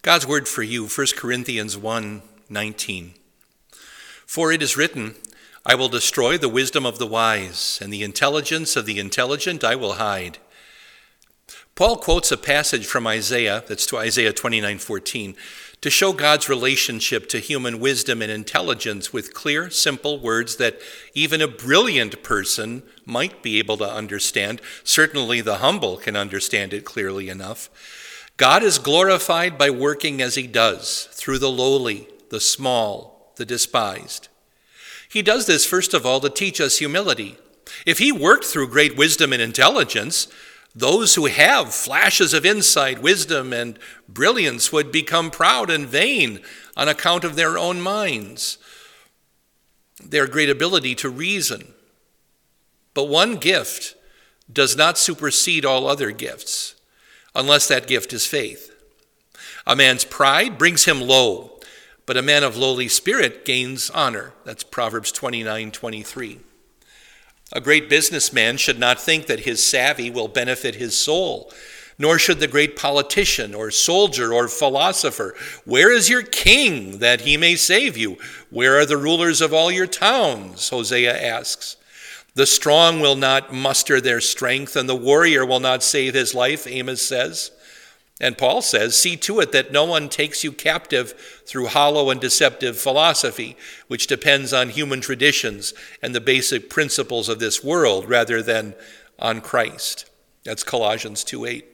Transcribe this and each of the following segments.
God's word for you, 1 Corinthians 1:19. For it is written, I will destroy the wisdom of the wise, and the intelligence of the intelligent I will hide. Paul quotes a passage from Isaiah, that's to Isaiah 29:14, to show God's relationship to human wisdom and intelligence with clear, simple words that even a brilliant person might be able to understand. Certainly the humble can understand it clearly enough. God is glorified by working as he does, through the lowly, the small, the despised. He does this, first of all, to teach us humility. If he worked through great wisdom and intelligence, those who have flashes of insight, wisdom, and brilliance would become proud and vain on account of their own minds, their great ability to reason. But one gift does not supersede all other gifts, unless that gift is faith. A man's pride brings him low, but a man of lowly spirit gains honor. That's Proverbs 29:23. A great businessman should not think that his savvy will benefit his soul, nor should the great politician or soldier or philosopher. Where is your king that he may save you? Where are the rulers of all your towns? Hosea asks. The strong will not muster their strength, and the warrior will not save his life, Amos says. And Paul says, see to it that no one takes you captive through hollow and deceptive philosophy, which depends on human traditions and the basic principles of this world rather than on Christ. That's Colossians 2:8.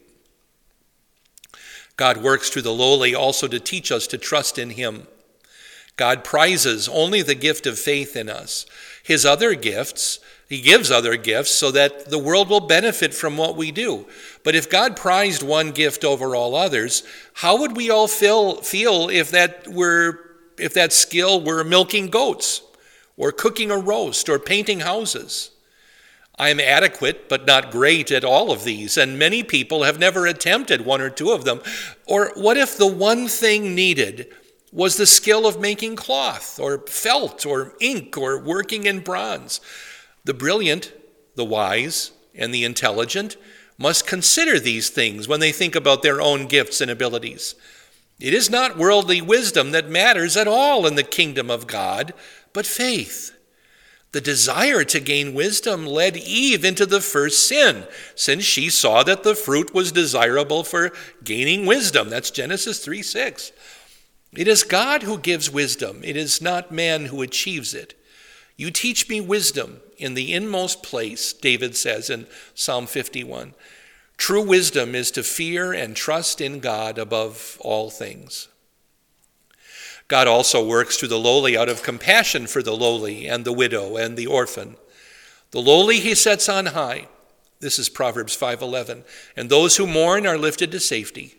God works through the lowly also to teach us to trust in him. God prizes only the gift of faith in us. His other gifts, he gives other gifts so that the world will benefit from what we do. But if God prized one gift over all others, how would we all feel if that skill were milking goats or cooking a roast or painting houses? I am adequate but not great at all of these, and many people have never attempted one or two of them. Or what if the one thing needed was the skill of making cloth or felt or ink or working in bronze? The brilliant, the wise, and the intelligent must consider these things when they think about their own gifts and abilities. It is not worldly wisdom that matters at all in the kingdom of God, but faith. The desire to gain wisdom led Eve into the first sin, since she saw that the fruit was desirable for gaining wisdom. That's Genesis 3:6. It is God who gives wisdom. It is not man who achieves it. You teach me wisdom in the inmost place, David says in Psalm 51. True wisdom is to fear and trust in God above all things. God also works through the lowly out of compassion for the lowly and the widow and the orphan. The lowly he sets on high. This is Proverbs 5:11. And those who mourn are lifted to safety.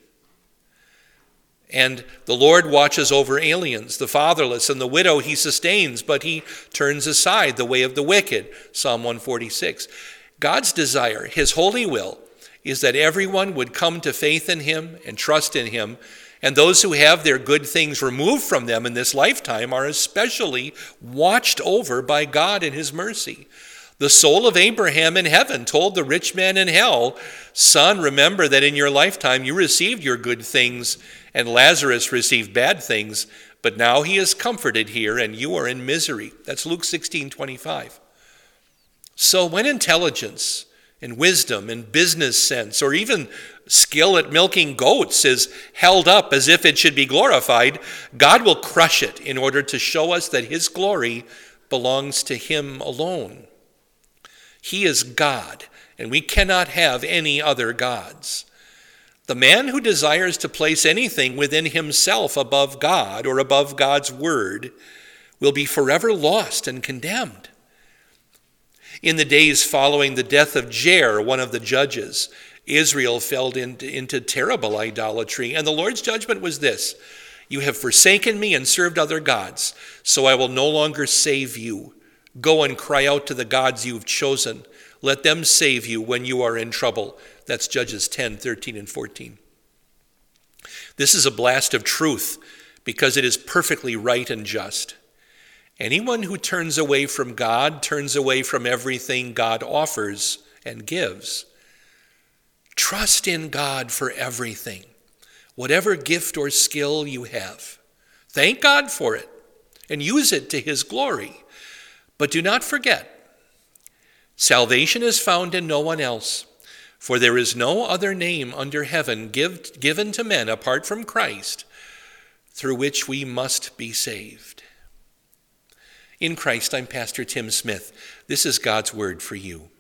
And the Lord watches over aliens, the fatherless, and the widow he sustains, but he turns aside the way of the wicked, Psalm 146. God's desire, his holy will, is that everyone would come to faith in him and trust in him, and those who have their good things removed from them in this lifetime are especially watched over by God in his mercy. The soul of Abraham in heaven told the rich man in hell, son, remember that in your lifetime you received your good things, and Lazarus received bad things, but now he is comforted here and you are in misery. That's Luke 16:25. So when intelligence and wisdom and business sense or even skill at milking goats is held up as if it should be glorified, God will crush it in order to show us that his glory belongs to him alone. He is God, and we cannot have any other gods. The man who desires to place anything within himself above God or above God's word will be forever lost and condemned. In the days following the death of Jair, one of the judges, Israel fell into terrible idolatry, and the Lord's judgment was this: you have forsaken me and served other gods, so I will no longer save you. Go and cry out to the gods you've chosen. Let them save you when you are in trouble. That's Judges 10:13 and 14. This is a blast of truth because it is perfectly right and just. Anyone who turns away from God turns away from everything God offers and gives. Trust in God for everything. whatever gift or skill you have. Thank God for it and use it to his glory. But do not forget, salvation is found in no one else, for there is no other name under heaven given to men apart from Christ, through which we must be saved. In Christ, I'm Pastor Tim Smith. This is God's word for you.